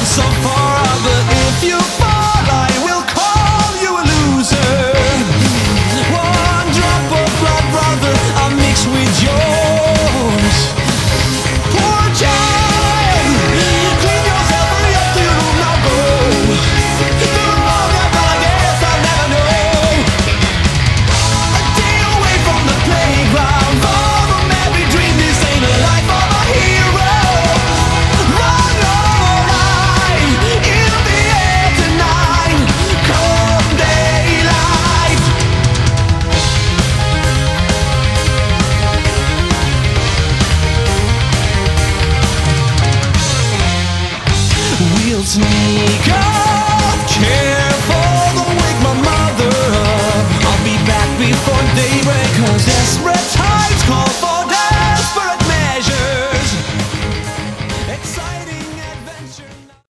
so far, but if you fall, I will call you a loser. One drop of blood, brother, I'll mix with yours. Poor child, clean yourself, hurry up to your room, now go. The wrong but I guess I'll never know. Stay away from the playground, far from every dream. This ain't a life of a hero. Run all night, it'll be air tonight. Come daylight. We'll sneak